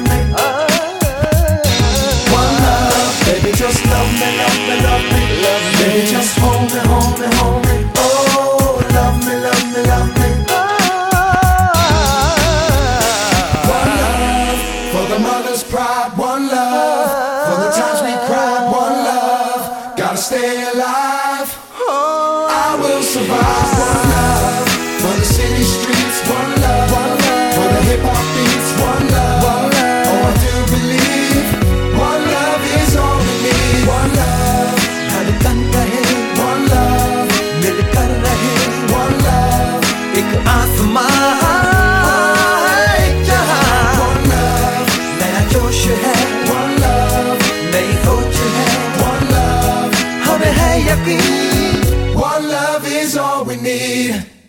me. One love, baby, just love me, love me, love me. Baby, just hold me, hold me, hold me. Oh, love me, love me, love me. One love for the mother's pride. One love for the times we cried. One love, gotta stay alive. I will survive. One love for the city streets. One love for the hip hop beats. One love, oh, I do believe. One love is all we need. One love, धड़कन रहे. One love, मिलकर रहे. One love, एक आसमां एक जहां. One love, नया जोश है. One love, नई सोच है. One love, हमें है यकीन. One love is all we need.